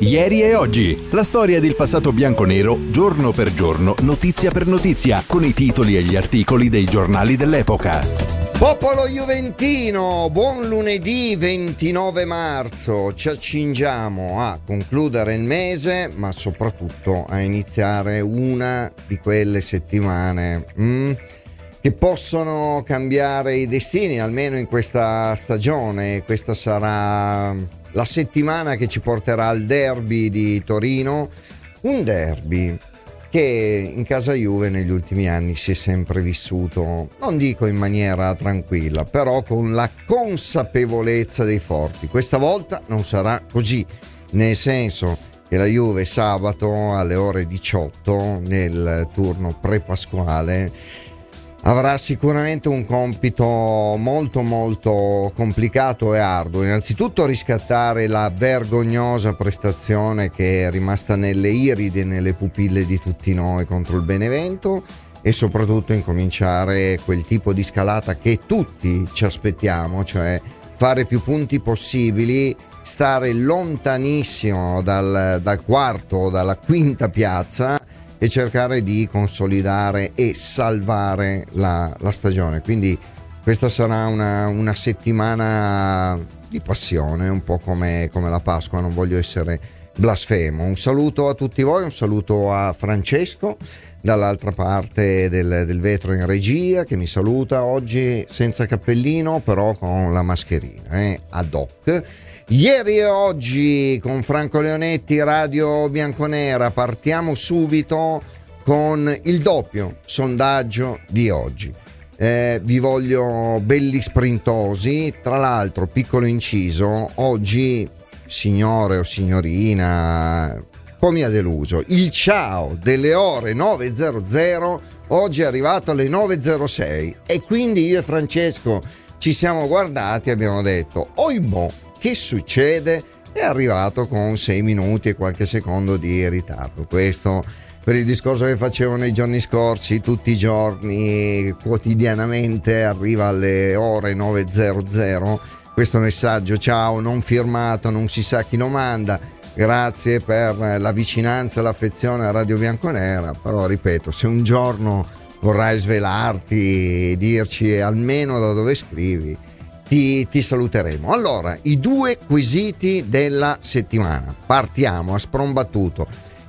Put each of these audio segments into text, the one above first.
Ieri e oggi, la storia del passato bianconero, giorno per giorno, notizia per notizia, con i titoli e gli articoli dei giornali dell'epoca. Popolo juventino, buon lunedì 29 marzo, ci accingiamo a concludere il mese, ma soprattutto a iniziare una di quelle settimane che possono cambiare i destini, almeno in questa stagione. Questa sarà la settimana che ci porterà al derby di Torino, un derby che in casa Juve negli ultimi anni si è sempre vissuto, non dico in maniera tranquilla, però con la consapevolezza dei forti. Questa volta non sarà così, nel senso che la Juve sabato alle ore 18 nel turno pre-pasquale avrà sicuramente un compito molto molto complicato e arduo. Innanzitutto riscattare la vergognosa prestazione che è rimasta nelle iridi e nelle pupille di tutti noi contro il Benevento, e soprattutto incominciare quel tipo di scalata che tutti ci aspettiamo, cioè fare più punti possibili, stare lontanissimo dal quarto, dalla quinta piazza, e cercare di consolidare e salvare la stagione. Quindi questa sarà una settimana di passione, un po' come la Pasqua, non voglio essere blasfemo. Un saluto a tutti voi, un saluto a Francesco dall'altra parte del vetro in regia, che mi saluta oggi senza cappellino, però con la mascherina ad hoc. Ieri e oggi con Franco Leonetti, Radio Bianconera. Partiamo subito con il doppio sondaggio di oggi. Vi voglio belli sprintosi. Tra l'altro, piccolo inciso, oggi signore o signorina, un po' mi ha deluso, il ciao delle ore 9.00 oggi è arrivato alle 9.06, e quindi io e Francesco ci siamo guardati e abbiamo detto oibò, che succede? È arrivato con 6 minuti e qualche secondo di ritardo. Questo per il discorso che facevo nei giorni scorsi, tutti i giorni, quotidianamente arriva alle ore 9.00 questo messaggio: ciao, non firmato, non si sa chi lo manda, grazie per la vicinanza e l'affezione a Radio Bianconera, però ripeto, se un giorno vorrai svelarti, dirci almeno da dove scrivi, ti saluteremo. Allora, i due quesiti della settimana. Partiamo a sprombattuto.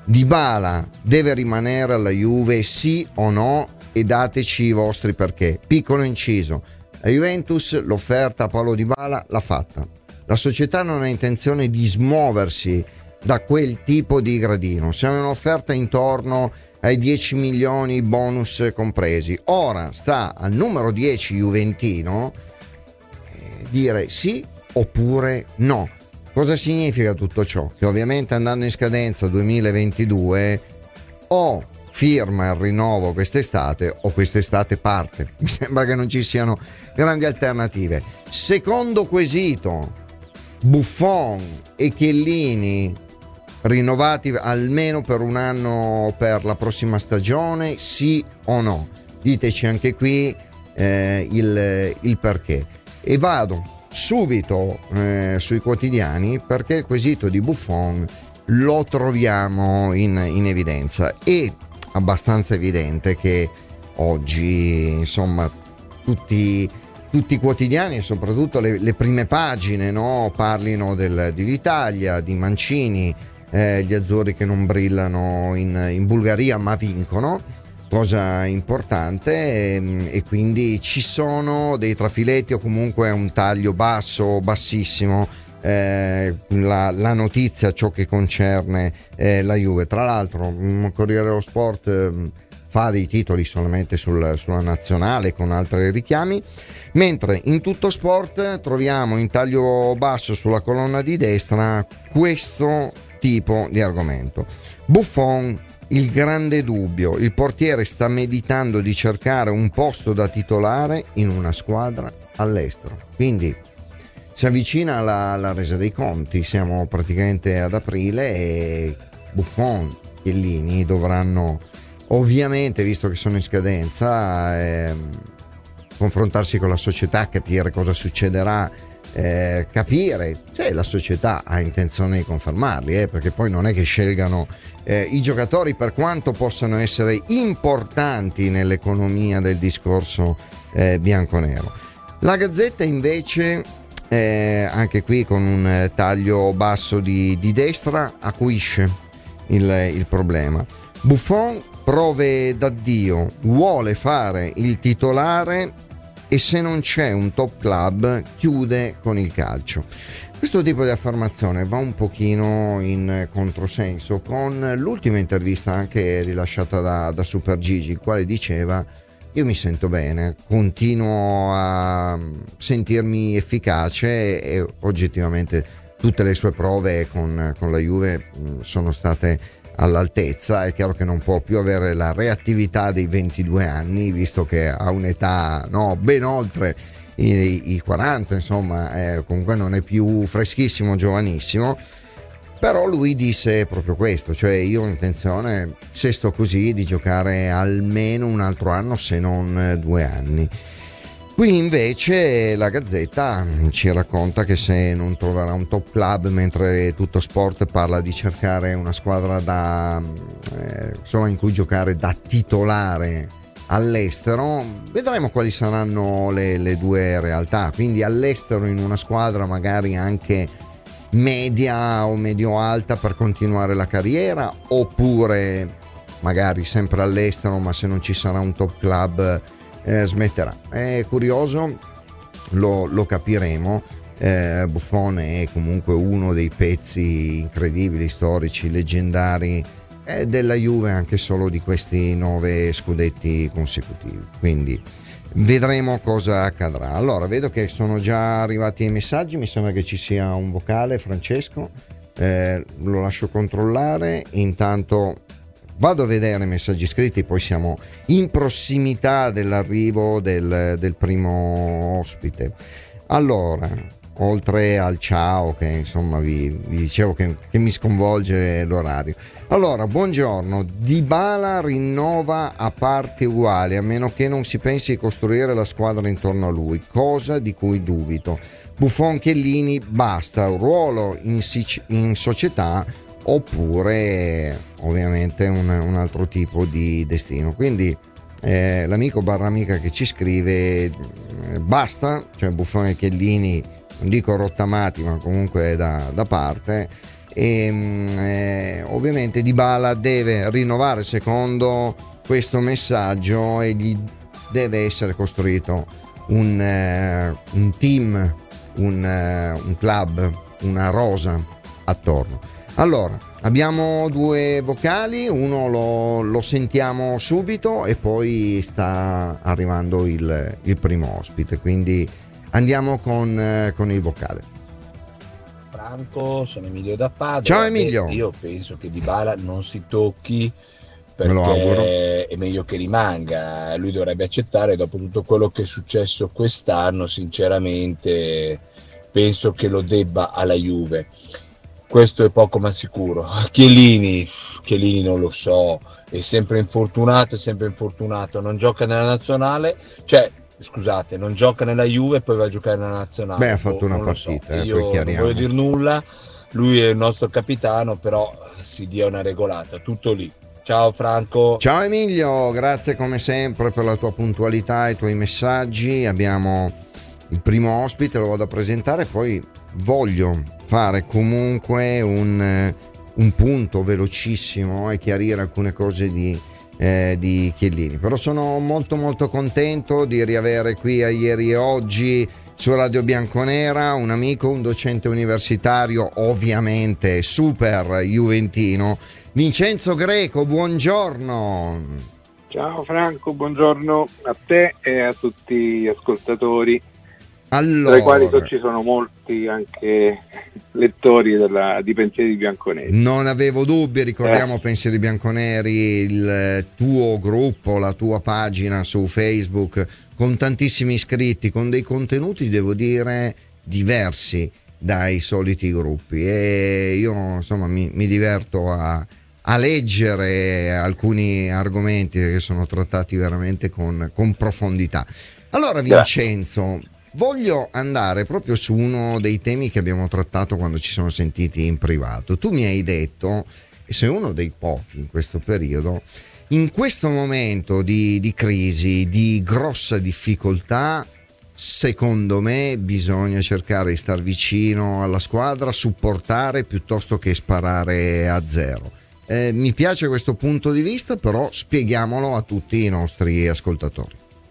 Dybala deve rimanere alla Juve, sì o no? E dateci i vostri perché. Piccolo inciso: la Juventus l'offerta a Paulo Dybala l'ha fatta. La società non ha intenzione di smuoversi da quel tipo di gradino. Siamo in un'offerta intorno ai 10 milioni, bonus compresi. Ora sta al numero 10 juventino dire sì oppure no. Cosa significa tutto ciò? Che ovviamente andando in scadenza 2022 o firma il rinnovo quest'estate o quest'estate parte. Mi sembra che non ci siano grandi alternative. Secondo quesito: Buffon e Chiellini rinnovati almeno per un anno per la prossima stagione, sì o no? Diteci anche qui il perché. E vado subito sui quotidiani, perché il quesito di Buffon lo troviamo in evidenza. È abbastanza evidente che oggi, insomma, tutti i quotidiani e soprattutto le prime pagine, no, parlino dell'Italia, di Mancini, gli azzurri che non brillano in Bulgaria ma vincono, cosa importante, e quindi ci sono dei trafiletti o comunque un taglio bassissimo, la notizia, ciò che concerne la Juve. Tra l'altro Corriere dello Sport fa dei titoli solamente sulla nazionale con altri richiami, mentre in Tutto Sport troviamo in taglio basso sulla colonna di destra questo tipo di argomento: Buffon, il grande dubbio, il portiere sta meditando di cercare un posto da titolare in una squadra all'estero. Quindi si avvicina la resa dei conti, siamo praticamente ad aprile e Buffon, Chiellini dovranno ovviamente, visto che sono in scadenza, confrontarsi con la società, capire cosa succederà capire se la società ha intenzione di confermarli, perché poi non è che scelgano i giocatori, per quanto possano essere importanti nell'economia del discorso bianconero. La Gazzetta invece, anche qui con un taglio basso di destra, acuisce il problema. Buffon, prove d'addio, vuole fare il titolare e se non c'è un top club chiude con il calcio. Questo tipo di affermazione va un pochino in controsenso con l'ultima intervista anche rilasciata da Super Gigi, il quale diceva: io mi sento bene, continuo a sentirmi efficace e oggettivamente tutte le sue prove con la Juve sono state all'altezza. È chiaro che non può più avere la reattività dei 22 anni, visto che ha un'età ben oltre i 40, insomma, comunque non è più freschissimo, giovanissimo. Però lui disse proprio questo, cioè io ho intenzione, se sto così, di giocare almeno un altro anno, se non 2 anni. Qui invece la Gazzetta ci racconta che se non troverà un top club, mentre Tutto Sport parla di cercare una squadra in cui giocare da titolare all'estero, vedremo quali saranno le due realtà. Quindi all'estero in una squadra magari anche media o medio-alta per continuare la carriera, oppure magari sempre all'estero, ma se non ci sarà un top club smetterà. È curioso, lo capiremo. Buffon è comunque uno dei pezzi incredibili, storici, leggendari della Juve, anche solo di questi 9 scudetti consecutivi, quindi vedremo cosa accadrà. Allora, vedo che sono già arrivati i messaggi, mi sembra che ci sia un vocale. Francesco, lo lascio controllare, intanto vado a vedere i messaggi scritti, poi siamo in prossimità dell'arrivo del primo ospite. Allora, oltre al ciao, che insomma vi dicevo che mi sconvolge l'orario. Allora, buongiorno. Dybala rinnova a parti uguali, a meno che non si pensi di costruire la squadra intorno a lui, cosa di cui dubito. Buffon, Chiellini, basta, un ruolo in società, oppure ovviamente un altro tipo di destino. Quindi l'amico barra amica che ci scrive basta, cioè Buffon e Chiellini, non dico rottamati, ma comunque da parte. E ovviamente Dybala deve rinnovare secondo questo messaggio e gli deve essere costruito un team, un club, una rosa attorno. Allora, abbiamo 2 vocali, uno lo sentiamo subito e poi sta arrivando il primo ospite, quindi andiamo con il vocale. Franco, sono Emilio da Padova. Ciao Emilio. Io penso che Dybala non si tocchi, Me lo auguro. perché è meglio che rimanga. Lui dovrebbe accettare, dopo tutto quello che è successo quest'anno, sinceramente penso che lo debba alla Juve. Questo è poco ma sicuro. Chiellini non lo so, è sempre infortunato, non gioca nella nazionale, cioè scusate, non gioca nella Juve e poi va a giocare nella nazionale. Beh, ha fatto una non partita, lo so. poi Io non chiariamo. voglio dire nulla, lui è il nostro capitano, però si dia una regolata, tutto lì. Ciao Franco. Ciao Emilio, grazie come sempre per la tua puntualità e i tuoi messaggi. Abbiamo il primo ospite, lo vado a presentare, poi voglio fare comunque un punto velocissimo e chiarire alcune cose di Chiellini. Però sono molto molto contento di riavere qui a Ieri e Oggi su Radio Bianconera un amico, un docente universitario, ovviamente super juventino, Vincenzo Greco. Buongiorno. Ciao Franco, buongiorno a te e a tutti gli ascoltatori, Allora, tra i quali ci sono molti anche lettori di Pensieri Bianconeri. non avevo dubbi, ricordiamo Pensieri Bianconeri, il tuo gruppo, la tua pagina su Facebook con tantissimi iscritti, con dei contenuti, devo dire, diversi dai soliti gruppi, e io insomma mi diverto a leggere alcuni argomenti che sono trattati veramente con profondità. Allora Vincenzo, Voglio andare proprio su uno dei temi che abbiamo trattato quando ci siamo sentiti in privato. Tu mi hai detto, e sei uno dei pochi in questo periodo, in questo momento di crisi, di grossa difficoltà, secondo me bisogna cercare di star vicino alla squadra, supportare piuttosto che sparare a zero. Mi piace questo punto di vista, però spieghiamolo a tutti i nostri ascoltatori.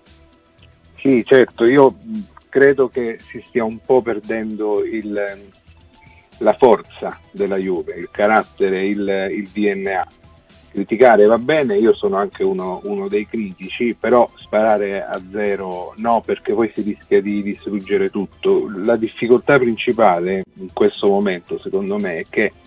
Sì, certo, io credo che si stia un po' perdendo la forza della Juve, il carattere, il DNA. Criticare va bene, io sono anche uno dei critici, però sparare a zero no, perché poi si rischia di distruggere tutto. La difficoltà principale in questo momento, secondo me, è che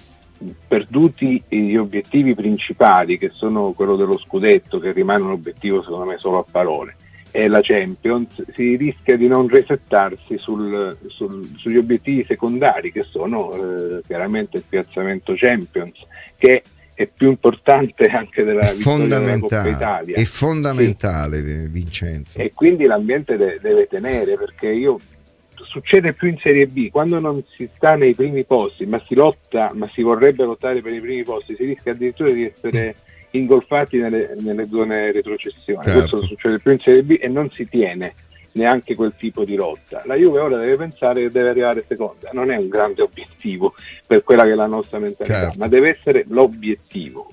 perduti gli obiettivi principali, che sono quello dello scudetto, che rimane un obiettivo secondo me solo a parole, e la Champions, si rischia di non resettarsi sugli obiettivi secondari, che sono chiaramente il piazzamento Champions, che è più importante anche della vittoria della Coppa Italia. È fondamentale, sì. Vincenzo. E quindi l'ambiente deve tenere, perché succede più in Serie B, quando non si sta nei primi posti, ma si vorrebbe lottare per i primi posti, si rischia addirittura di essere ingolfati nelle zone retrocessione. Certo. Questo succede più in Serie B e non si tiene neanche quel tipo di lotta. La Juve ora deve pensare che deve arrivare seconda, non è un grande obiettivo per quella che è la nostra mentalità, certo, ma deve essere l'obiettivo.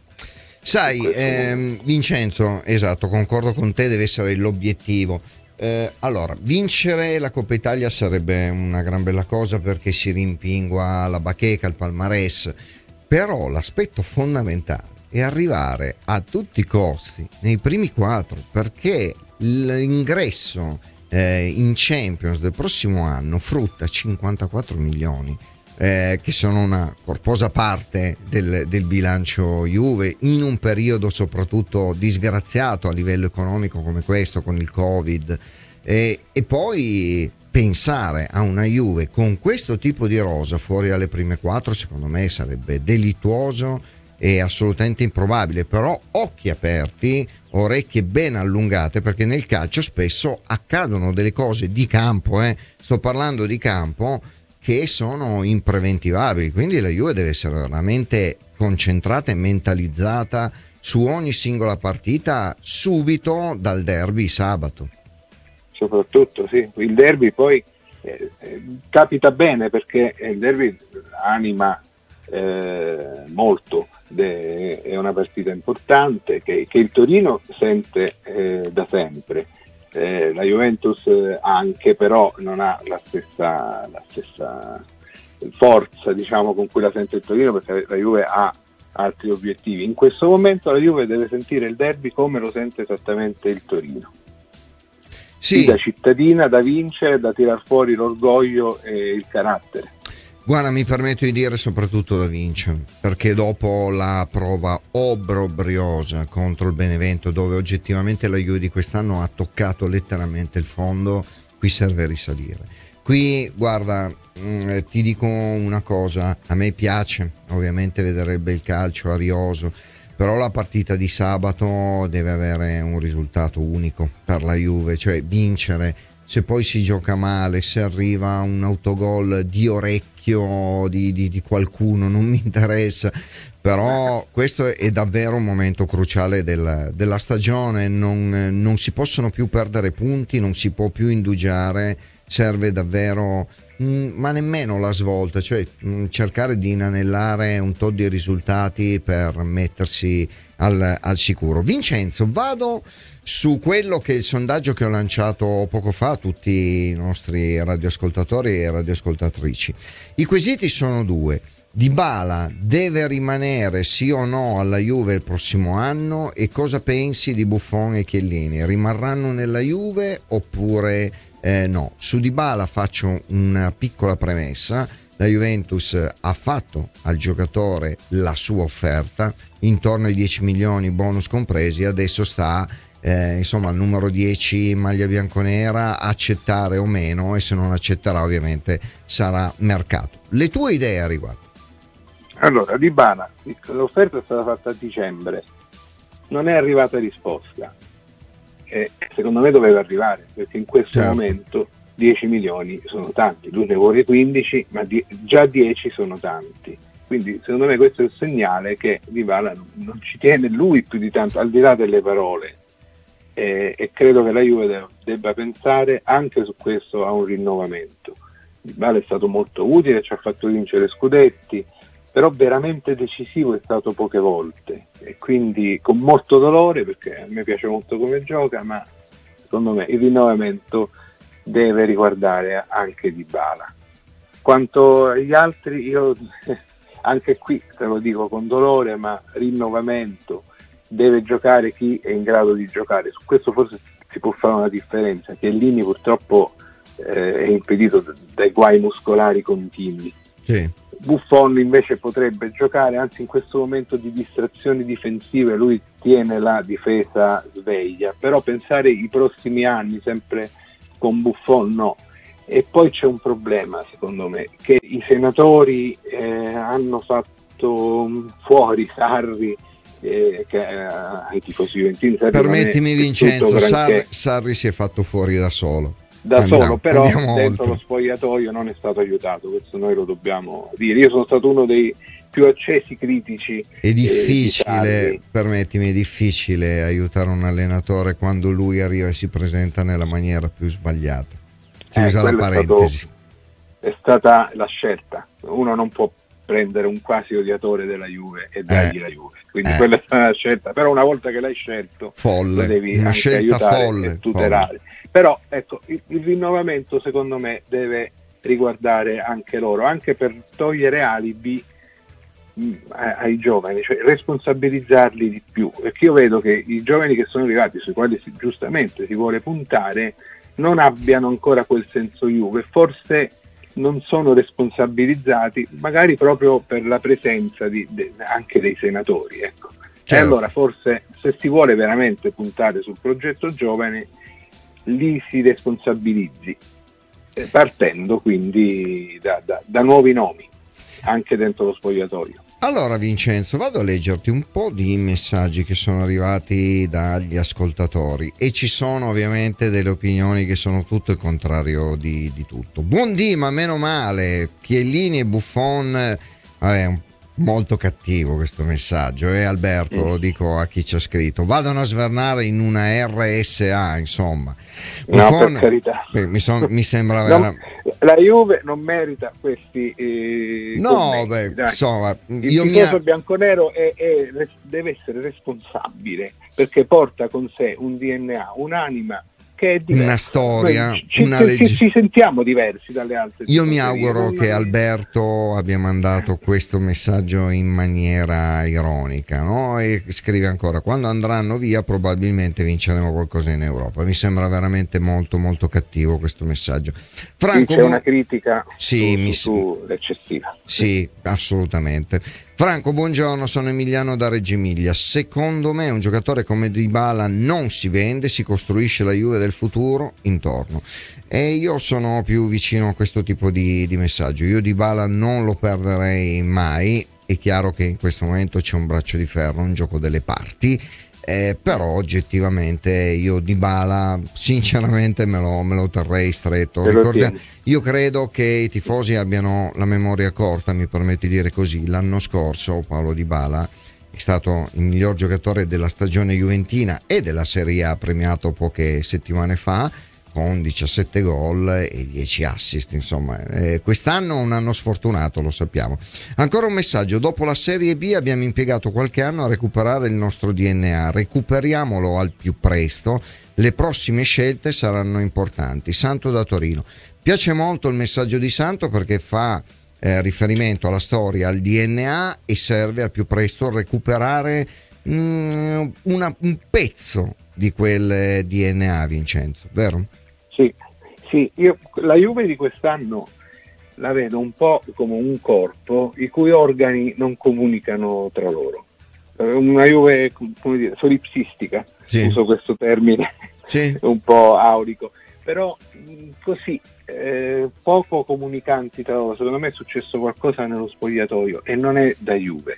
Sai, Vincenzo, esatto, concordo con te, deve essere l'obiettivo. Allora, vincere la Coppa Italia sarebbe una gran bella cosa, perché si rimpingua la bacheca, il palmarès, però l'aspetto fondamentale è arrivare a tutti i costi nei primi 4, perché l'ingresso in Champions del prossimo anno frutta 54 milioni, che sono una corposa parte del bilancio Juve, in un periodo soprattutto disgraziato a livello economico come questo, con il Covid, e poi pensare a una Juve con questo tipo di rosa fuori alle prime 4 secondo me sarebbe delittuoso e assolutamente improbabile. Però occhi aperti, orecchie ben allungate, perché nel calcio spesso accadono delle cose di campo, sto parlando di campo, che sono impreventivabili, quindi la Juve deve essere veramente concentrata e mentalizzata su ogni singola partita subito dal derby sabato. Soprattutto sì, il derby poi capita bene, perché il derby anima molto, è una partita importante che il Torino sente da sempre, la Juventus anche, però non ha la stessa forza, diciamo, con cui la sente il Torino, perché la Juve ha altri obiettivi. In questo momento la Juve deve sentire il derby come lo sente esattamente il Torino, sì, da cittadina, da vincere, da tirar fuori l'orgoglio e il carattere. Guarda, mi permetto di dire soprattutto da vincere, perché dopo la prova obbrobriosa contro il Benevento, dove oggettivamente la Juve di quest'anno ha toccato letteralmente il fondo, qui serve risalire. Qui, guarda, ti dico una cosa, a me piace ovviamente vedere il bel calcio arioso, però la partita di sabato deve avere un risultato unico per la Juve, cioè vincere. Se poi si gioca male, se arriva un autogol di orecchio di qualcuno, non mi interessa, però questo è davvero un momento cruciale della stagione, non si possono più perdere punti, non si può più indugiare, serve davvero, ma nemmeno la svolta, cioè cercare di inanellare un tot di risultati per mettersi al sicuro. Vincenzo, vado su quello che è il sondaggio che ho lanciato poco fa a tutti i nostri radioascoltatori e radioascoltatrici. I quesiti sono 2: Dybala deve rimanere sì o no alla Juve il prossimo anno, e cosa pensi di Buffon e Chiellini, rimarranno nella Juve oppure no? Su Dybala faccio una piccola premessa: la Juventus ha fatto al giocatore la sua offerta, intorno ai 10 milioni bonus compresi, adesso sta insomma al numero 10 maglia bianconera, accettare o meno, e se non accetterà ovviamente sarà mercato. Le tue idee a riguardo? Allora, Dybala, l'offerta è stata fatta a dicembre, non è arrivata risposta, secondo me doveva arrivare, perché in questo momento 10 milioni sono tanti, lui ne vuole 15, ma già 10 sono tanti. Quindi secondo me questo è il segnale che Dybala non ci tiene lui più di tanto, al di là delle parole, e credo che la Juve debba pensare anche su questo a un rinnovamento. Dybala è stato molto utile, ci ha fatto vincere scudetti, però veramente decisivo è stato poche volte, e quindi con molto dolore, perché a me piace molto come gioca, ma secondo me il rinnovamento deve riguardare anche Dybala. Quanto agli altri, io anche qui te lo dico con dolore, ma rinnovamento, deve giocare chi è in grado di giocare. Su questo forse si può fare una differenza. Chiellini purtroppo è impedito dai guai muscolari continui. Sì. Buffon invece potrebbe giocare, anzi in questo momento di distrazioni difensive lui tiene la difesa sveglia, però pensare i prossimi anni sempre con Buffon no. E poi c'è un problema secondo me, che i senatori hanno fatto fuori Sarri, ai tifosi juventini. Permettimi Vincenzo, Sarri si è fatto fuori da solo. Però dentro lo spogliatoio non è stato aiutato, questo noi lo dobbiamo dire. Io sono stato uno dei più accesi critici. È difficile, permettimi, è difficile aiutare un allenatore quando lui arriva e si presenta nella maniera più sbagliata. Chiusa la parentesi. È stata la scelta. Uno non può prendere un quasi odiatore della Juve e dargli la Juve, quindi quella è stata la scelta. Però una volta che l'hai scelto, folle, lo devi una anche scelta aiutare folle, e tutelare. Folle. Però ecco, il rinnovamento secondo me deve riguardare anche loro, anche per togliere alibi ai giovani, cioè responsabilizzarli di più, perché io vedo che i giovani che sono arrivati, sui quali giustamente si vuole puntare, non abbiano ancora quel senso Juve, forse non sono responsabilizzati, magari proprio per la presenza anche dei senatori, ecco. Certo. E allora forse se si vuole veramente puntare sul progetto giovane, lì si responsabilizzi, partendo quindi da nuovi nomi anche dentro lo spogliatoio. Allora Vincenzo, vado a leggerti un po' di messaggi che sono arrivati dagli ascoltatori, e ci sono ovviamente delle opinioni che sono tutto il contrario di tutto. Buondì, ma meno male, Chiellini e Buffon, molto cattivo questo messaggio, Alberto, lo dico a chi ci ha scritto, vadano a svernare in una RSA, insomma. Buffon, no, per carità. Mi sembra la Juve non merita questi commenti, insomma, il tifoso bianconero deve essere responsabile, perché porta con sé un DNA, un'anima che è diversa. Una storia, ci sentiamo diversi dalle altre. Io mi auguro che Alberto abbia mandato questo messaggio in maniera ironica, no? E scrive ancora: quando andranno via probabilmente vinceremo qualcosa in Europa. Mi sembra veramente molto molto cattivo questo messaggio. Franco, c'è una critica sull'eccessiva. Sì, assolutamente. Franco, buongiorno, sono Emiliano da Reggio Emilia. Secondo me un giocatore come Dybala non si vende, si costruisce la Juve del futuro intorno. E io sono più vicino a questo tipo di messaggio. Io Dybala non lo perderei mai. È chiaro che in questo momento c'è un braccio di ferro, un gioco delle parti. Però oggettivamente io Dybala sinceramente me lo terrei stretto. Io credo che i tifosi abbiano la memoria corta, mi permetto di dire così. L'anno scorso Paulo Dybala è stato il miglior giocatore della stagione juventina e della Serie A, premiato poche settimane fa, con 17 gol e 10 assist, insomma. Quest'anno un anno sfortunato, lo sappiamo. Ancora un messaggio: dopo la Serie B abbiamo impiegato qualche anno a recuperare il nostro DNA, recuperiamolo al più presto, le prossime scelte saranno importanti. Santo da Torino. Piace molto il messaggio di Santo perché fa riferimento alla storia, al DNA, e serve al più presto recuperare un pezzo di quel DNA, Vincenzo, vero? Sì, io la Juve di quest'anno la vedo un po' come un corpo i cui organi non comunicano tra loro. Una Juve, come dire, solipsistica, sì. Uso questo termine, sì. Un po' aulico, però così poco comunicanti tra loro. Secondo me è successo qualcosa nello spogliatoio e non è da Juve.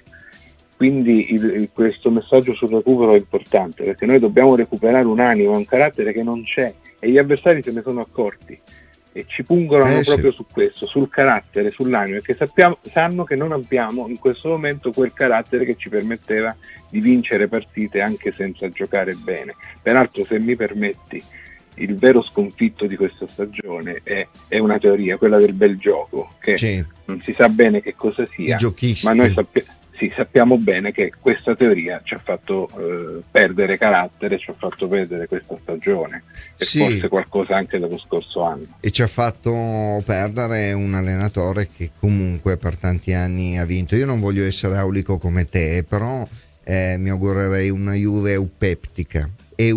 Quindi questo messaggio sul recupero è importante, perché noi dobbiamo recuperare un'anima, un carattere che non c'è, e gli avversari se ne sono accorti. e ci pungono proprio sì. su questo, sul carattere, sull'animo, perché sanno che non abbiamo in questo momento quel carattere che ci permetteva di vincere partite anche senza giocare bene. Peraltro, se mi permetti, il vero sconfitto di questa stagione è una teoria, quella del bel gioco, che Sì. non si sa bene che cosa sia, I giochisti. ma noi sappiamo bene che questa teoria ci ha fatto perdere carattere, ci ha fatto perdere questa stagione e Sì. forse qualcosa anche dello scorso anno. E ci ha fatto perdere un allenatore che comunque per tanti anni ha vinto. Io non voglio essere aulico come te, però mi augurerei una Juve eupeptica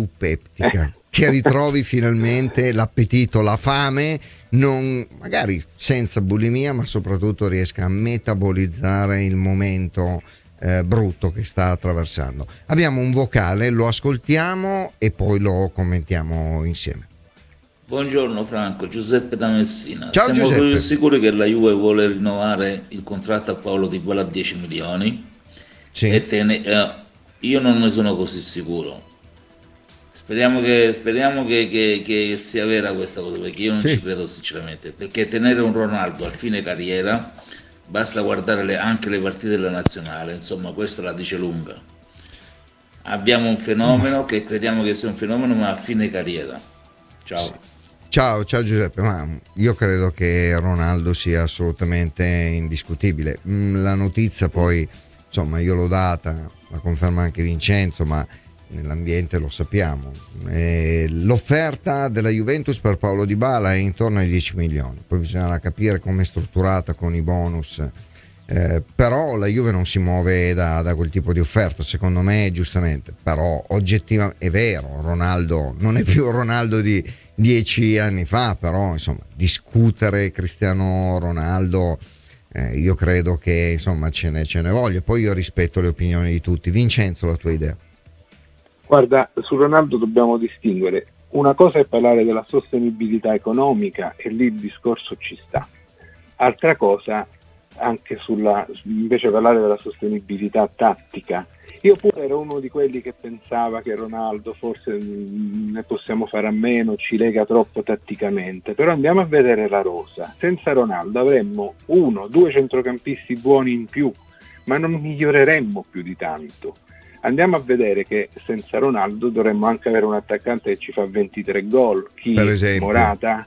che ritrovi finalmente l'appetito, la fame, non magari senza bulimia, ma soprattutto riesca a metabolizzare il momento brutto che sta attraversando. Abbiamo un vocale, lo ascoltiamo e poi lo commentiamo insieme. Buongiorno Franco, Giuseppe da Messina. Ciao, Siamo Giuseppe. sicuri che la Juve vuole rinnovare il contratto a Paolo Dybala a 10 milioni? Sì. Io non ne sono così sicuro. Speriamo che sia vera questa cosa, perché io non ci credo sinceramente, perché tenere un Ronaldo a fine carriera basta guardare anche le partite della nazionale, insomma questo la dice lunga. Abbiamo un fenomeno che crediamo che sia un fenomeno, ma a fine carriera. Ciao. Sì. Ciao Giuseppe, ma io credo che Ronaldo sia assolutamente indiscutibile. La notizia poi, insomma, io l'ho data, la conferma anche Vincenzo, ma nell'ambiente lo sappiamo. L'offerta della Juventus per Paolo Dybala è intorno ai 10 milioni, poi bisognerà capire come è strutturata con i bonus, però la Juve non si muove da quel tipo di offerta, secondo me, giustamente. Però oggettivamente è vero, Ronaldo non è più Ronaldo di 10 anni fa, però insomma discutere Cristiano Ronaldo, io credo che insomma ce ne voglia. Poi io rispetto le opinioni di tutti. Vincenzo, la tua idea? Guarda, su Ronaldo dobbiamo distinguere. Una cosa è parlare della sostenibilità economica e lì il discorso ci sta. Altra cosa anche invece parlare della sostenibilità tattica. Io pure ero uno di quelli che pensava che Ronaldo forse ne possiamo fare a meno, ci lega troppo tatticamente, però andiamo a vedere la rosa. Senza Ronaldo avremmo 1-2 centrocampisti buoni in più, ma non miglioreremmo più di tanto. Andiamo a vedere che senza Ronaldo dovremmo anche avere un attaccante che ci fa 23 gol, per esempio Morata,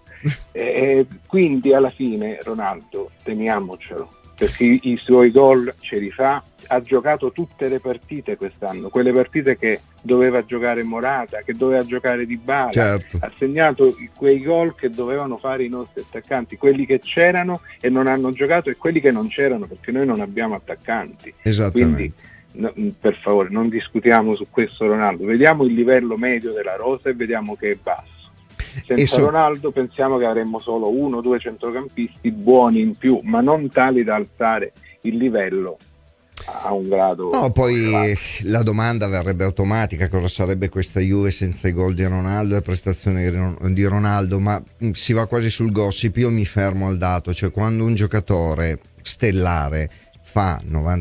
quindi alla fine Ronaldo teniamocelo, perché i suoi gol ce li fa. Ha giocato tutte le partite quest'anno, quelle partite che doveva giocare Morata, che doveva giocare Dybala, certo. Ha segnato quei gol che dovevano fare i nostri attaccanti, quelli che c'erano e non hanno giocato e quelli che non c'erano, perché noi non abbiamo attaccanti. Esattamente. Quindi per favore non discutiamo su questo Ronaldo, vediamo il livello medio della rosa e vediamo che è basso. Senza Ronaldo pensiamo che avremmo solo 1-2 centrocampisti buoni in più, ma non tali da alzare il livello a un grado. No, poi la domanda verrebbe automatica: cosa sarebbe questa Juve senza i gol di Ronaldo e prestazioni di Ronaldo? Ma si va quasi sul gossip. Io mi fermo al dato, cioè quando un giocatore stellare fa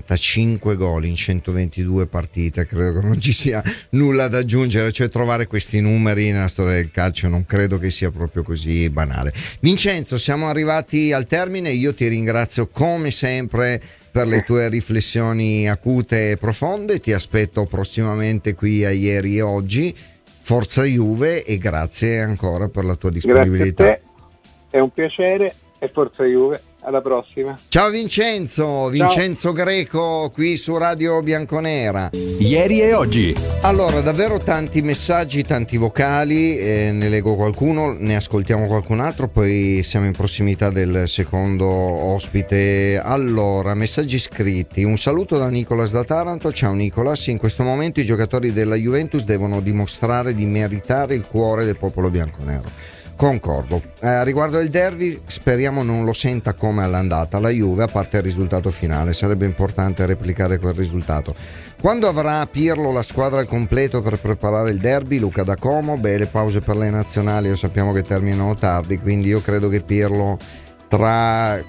95 gol in 122 partite, credo che non ci sia nulla da aggiungere, cioè trovare questi numeri nella storia del calcio non credo che sia proprio così banale. Vincenzo, siamo arrivati al termine, io ti ringrazio come sempre per le tue riflessioni acute e profonde, ti aspetto prossimamente qui a Ieri e Oggi. Forza Juve e grazie ancora per la tua disponibilità. Grazie a te, è un piacere e forza Juve. Alla prossima. Ciao Vincenzo, Vincenzo Greco qui su Radio Bianconera. Ieri e Oggi. Allora, davvero tanti messaggi, tanti vocali, ne leggo qualcuno, ne ascoltiamo qualcun altro, poi siamo in prossimità del secondo ospite. Allora, messaggi scritti. Un saluto da Nicolas da Taranto. Ciao Nicolas, in questo momento i giocatori della Juventus devono dimostrare di meritare il cuore del popolo bianconero. Concordo. Riguardo il derby, speriamo non lo senta come all'andata la Juve, a parte il risultato finale. Sarebbe importante replicare quel risultato. Quando avrà Pirlo la squadra al completo per preparare il derby? Luca da Como. Le pause per le nazionali lo sappiamo che terminano tardi, quindi io credo che Pirlo tra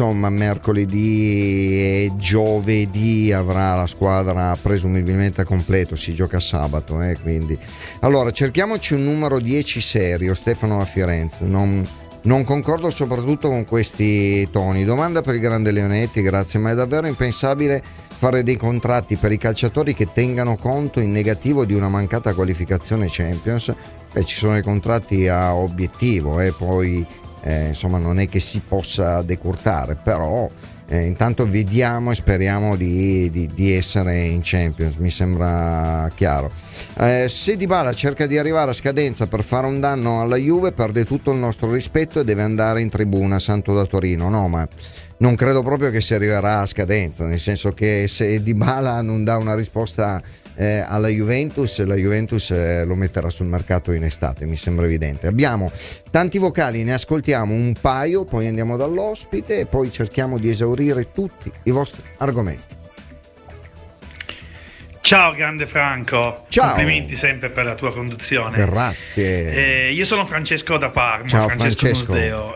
mercoledì e giovedì avrà la squadra presumibilmente a completo. Si gioca sabato, quindi allora cerchiamoci un numero 10 serio. Stefano a Firenze, non Non concordo soprattutto con questi toni. Domanda per il grande Leonetti, grazie, ma è davvero impensabile fare dei contratti per i calciatori che tengano conto in negativo di una mancata qualificazione Champions? Ci sono i contratti a obiettivo, poi insomma non è che si possa decurtare, però intanto vediamo e speriamo di essere in Champions, mi sembra chiaro. Se Dybala cerca di arrivare a scadenza per fare un danno alla Juve, perde tutto il nostro rispetto e deve andare in tribuna, santo da Torino. No, ma non credo proprio che si arriverà a scadenza, nel senso che se Dybala non dà una risposta alla Juventus, la Juventus lo metterà sul mercato in estate, mi sembra evidente. Abbiamo tanti vocali, ne ascoltiamo un paio, poi andiamo dall'ospite e poi cerchiamo di esaurire tutti i vostri argomenti. Ciao grande Franco, ciao. Complimenti sempre per la tua conduzione. Grazie. Io sono Francesco da Parma. Ciao Francesco.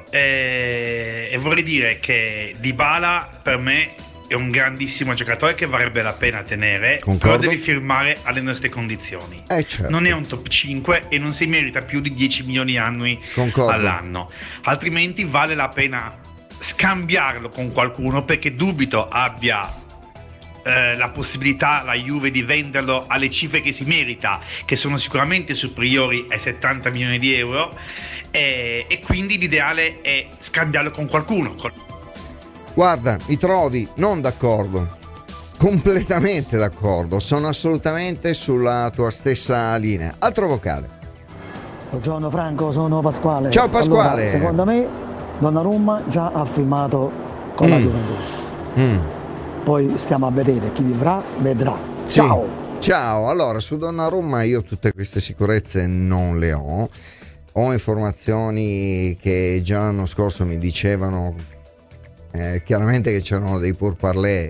E vorrei dire che Dybala per me è un grandissimo giocatore che varrebbe la pena tenere. Concordo. Però devi firmare alle nostre condizioni. Certo. Non è un top 5 e non si merita più di 10 milioni annui all'anno, altrimenti vale la pena scambiarlo con qualcuno, perché dubito abbia la possibilità la Juve di venderlo alle cifre che si merita, che sono sicuramente superiori ai 70 milioni di euro, e quindi l'ideale è scambiarlo con qualcuno. Guarda, mi trovi non d'accordo, completamente d'accordo, sono assolutamente sulla tua stessa linea. Altro vocale. Buongiorno Franco, sono Pasquale. Ciao Pasquale. Allora, secondo me Donnarumma già ha firmato con la Juventus. Poi stiamo a vedere, chi vivrà vedrà. Ciao. Sì. Ciao. Allora, su Donnarumma io tutte queste sicurezze non le ho. Ho informazioni che già l'anno scorso mi dicevano chiaramente che c'erano dei pourparlers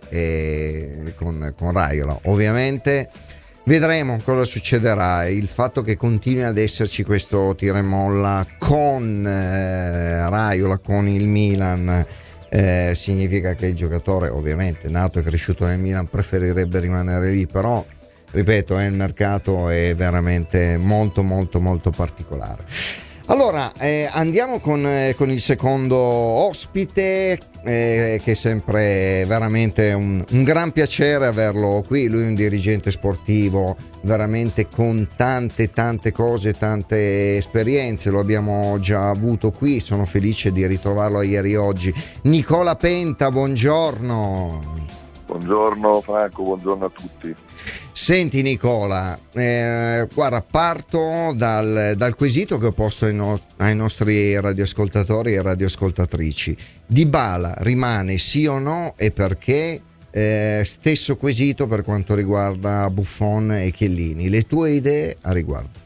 con Raiola. Ovviamente vedremo cosa succederà. Il fatto che continui ad esserci questo tira e molla con Raiola, con il Milan, significa che il giocatore, ovviamente nato e cresciuto nel Milan, preferirebbe rimanere lì, però ripeto, il mercato è veramente molto molto molto particolare. Allora andiamo con il secondo ospite, che è sempre veramente un gran piacere averlo qui. Lui è un dirigente sportivo veramente con tante cose, tante esperienze, lo abbiamo già avuto qui, sono felice di ritrovarlo ieri oggi. Nicola Penta, buongiorno. Buongiorno Franco, buongiorno a tutti. Senti Nicola, guarda, parto dal quesito che ho posto ai nostri radioascoltatori e radioascoltatrici. Dybala rimane sì o no, e perché? Stesso quesito per quanto riguarda Buffon e Chiellini. Le tue idee a riguardo?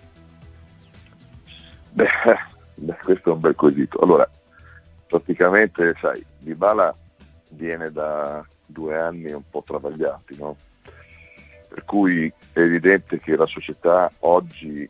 Beh, questo è un bel quesito. Allora, praticamente, sai, Dybala viene da 2 anni un po' travagliati, no? Per cui è evidente che la società oggi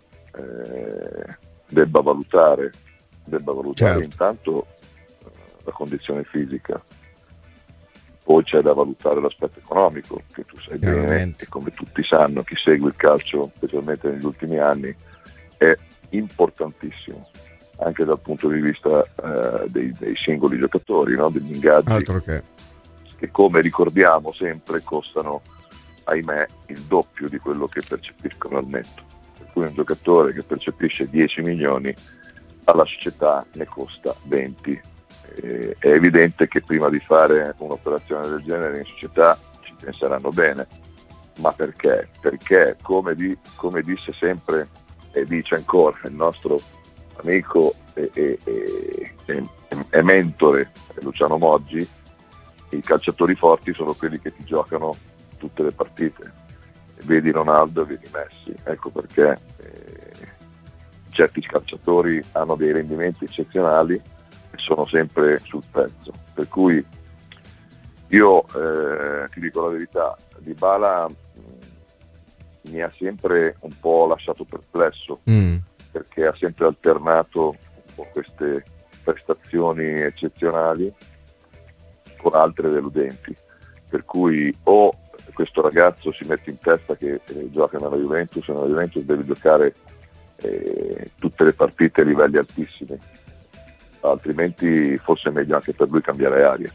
debba valutare certo. Intanto la condizione fisica, poi c'è da valutare l'aspetto economico, che tu sai bene, e come tutti sanno, chi segue il calcio, specialmente negli ultimi anni, è importantissimo, anche dal punto di vista dei singoli giocatori, no? Degli ingaggi. Altro che come ricordiamo sempre costano, ahimè, il doppio di quello che percepiscono al netto. Per cui un giocatore che percepisce 10 milioni alla società ne costa 20. È evidente che prima di fare un'operazione del genere in società ci penseranno bene. Ma perché? Perché come disse sempre e dice ancora il nostro amico e mentore Luciano Moggi, i calciatori forti sono quelli che ti giocano tutte le partite. Vedi Ronaldo e vedi Messi. Ecco perché certi calciatori hanno dei rendimenti eccezionali e sono sempre sul pezzo. Per cui io ti dico la verità, Dybala mi ha sempre un po' lasciato perplesso, perché ha sempre alternato un po' queste prestazioni eccezionali con altre deludenti, per cui o questo ragazzo si mette in testa che gioca nella Juventus, e nella Juventus deve giocare tutte le partite a livelli altissimi, altrimenti forse è meglio anche per lui cambiare aria.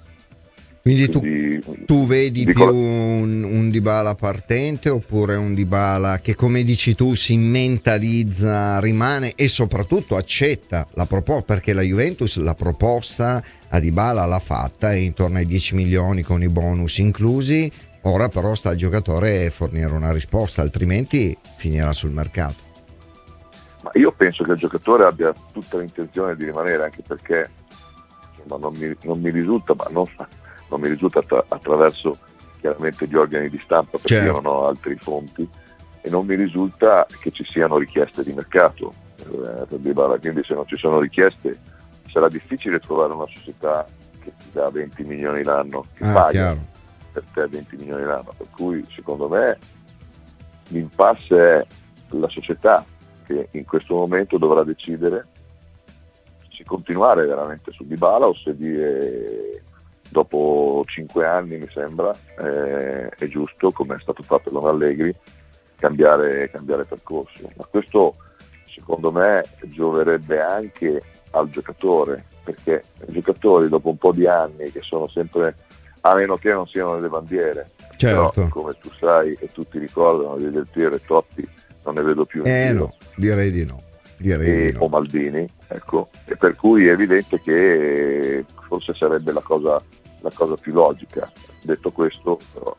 Quindi tu vedi più un Dybala partente, oppure un Dybala che, come dici tu, si mentalizza, rimane e soprattutto accetta la proposta, perché la Juventus la proposta a Dybala l'ha fatta, è intorno ai 10 milioni con i bonus inclusi. Ora però sta al giocatore fornire una risposta, altrimenti finirà sul mercato. Ma io penso che il giocatore abbia tutta l'intenzione di rimanere, anche perché insomma, non mi risulta, ma non mi risulta attraverso chiaramente gli organi di stampa, perché io non ho altre fonti, e non mi risulta che ci siano richieste di mercato per Dybala. Quindi se non ci sono richieste sarà difficile trovare una società che ti dà 20 milioni l'anno, che paga per te 20 milioni l'anno, per cui secondo me l'impasse è la società che in questo momento dovrà decidere se continuare veramente su Dybala o se dire dopo 5 anni, mi sembra, è giusto, come è stato fatto con Allegri, cambiare percorso. Ma questo secondo me gioverebbe anche al giocatore, perché i giocatori dopo un po' di anni che sono sempre, a meno che non siano delle bandiere, però come tu sai e tutti ricordano di Del Piero e Totti, non ne vedo più in giro. No, direi di no. O Maldini, ecco, e per cui è evidente che forse sarebbe la cosa più logica. Detto questo, però,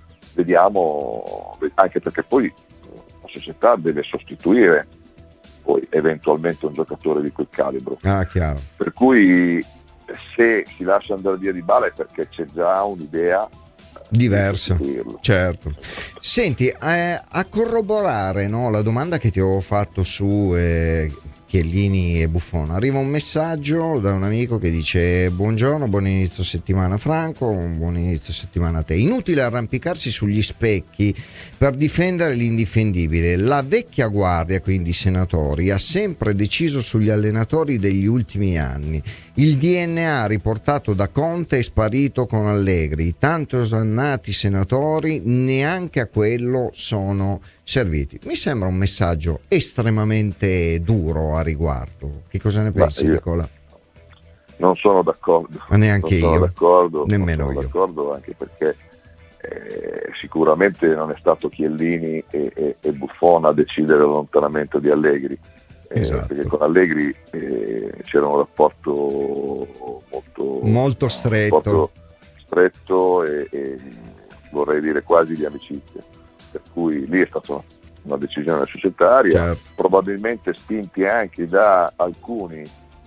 vediamo, anche perché poi la società deve sostituire poi eventualmente un giocatore di quel calibro. Chiaro. Per cui se si lascia andare via Dybala è perché c'è già un'idea diversa, certo. Senti, a corroborare, no, la domanda che ti avevo fatto su Chiellini e Buffon, arriva un messaggio da un amico che dice: buongiorno, buon inizio settimana Franco, un buon inizio settimana a te. Inutile arrampicarsi sugli specchi per difendere l'indifendibile. La vecchia guardia, quindi i senatori, ha sempre deciso sugli allenatori degli ultimi anni. Il DNA riportato da Conte è sparito con Allegri. I tanto osannati senatori neanche a quello sono serviti. Mi sembra un messaggio estremamente duro a riguardo. Che cosa ne pensi, Nicola? Non sono d'accordo. Ma neanche io. D'accordo, nemmeno non sono io. D'accordo, anche perché sicuramente non è stato Chiellini e Buffon a decidere l'allontanamento di Allegri. Esatto. Perché con Allegri c'era un rapporto molto stretto e vorrei dire quasi di amicizia, per cui lì è stata una decisione societaria, probabilmente spinti anche da alcuni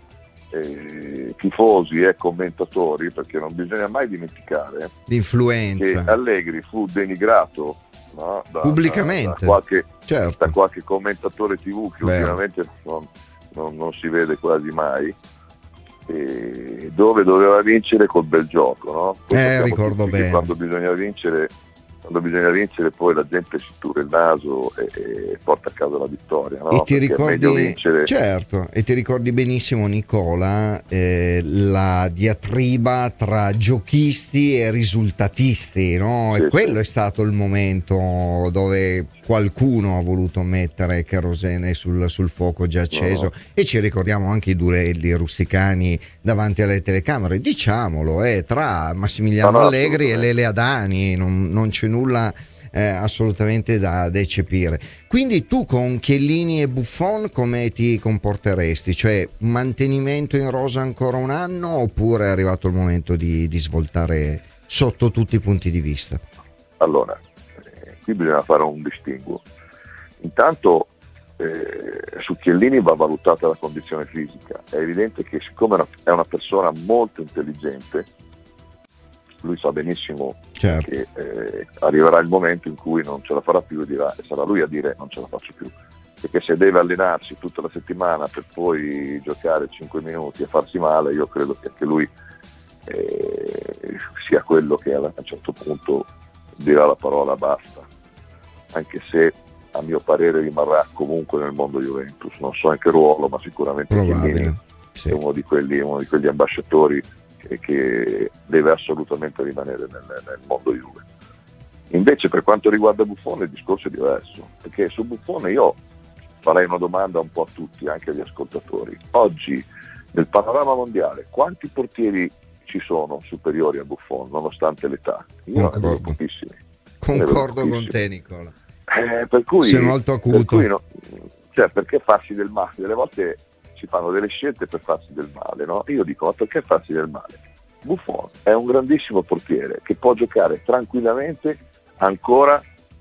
tifosi e commentatori, perché non bisogna mai dimenticare l'influenza che Allegri fu denigrato, no, pubblicamente da qualche commentatore TV che ultimamente non si vede quasi mai, dove doveva vincere col bel gioco, no? Ricordo bene. Quando bisogna vincere poi la gente si tura il naso e porta a casa la vittoria, no? E ti ricordi, vincere... certo, e ti ricordi benissimo, Nicola, la diatriba tra giochisti e risultatisti, no? Sì, e quello è stato il momento dove qualcuno ha voluto mettere kerosene sul fuoco già acceso, e ci ricordiamo anche i duelli rusticani davanti alle telecamere, diciamolo, tra Massimiliano Allegri e Lele Adani, non c'è nulla assolutamente da eccepire. Quindi tu con Chiellini e Buffon come ti comporteresti? Cioè, mantenimento in rosa ancora un anno, oppure è arrivato il momento di svoltare sotto tutti i punti di vista? Allora, qui bisogna fare un distinguo. Intanto su Chiellini va valutata la condizione fisica. È evidente che siccome è una persona molto intelligente, lui sa benissimo che arriverà il momento in cui non ce la farà più e sarà lui a dire non ce la faccio più, perché se deve allenarsi tutta la settimana per poi giocare 5 minuti e farsi male, io credo che anche lui sia quello che a un certo punto dirà la parola basta, anche se a mio parere rimarrà comunque nel mondo Juventus, non so in che ruolo, ma sicuramente Chiellini è uno di quegli ambasciatori che deve assolutamente rimanere nel mondo Juve. Invece per quanto riguarda Buffon il discorso è diverso, perché su Buffon io farei una domanda un po' a tutti, anche agli ascoltatori. Oggi nel panorama mondiale, quanti portieri ci sono superiori a Buffon nonostante l'età? Io ne vedo pochissimi. Concordo con te, Nicola. Per cui, sei molto acuto. Per cui perché farsi del male? Delle volte si fanno delle scelte per farsi del male, no? Io dico, ma perché farsi del male? Buffon è un grandissimo portiere che può giocare tranquillamente ancora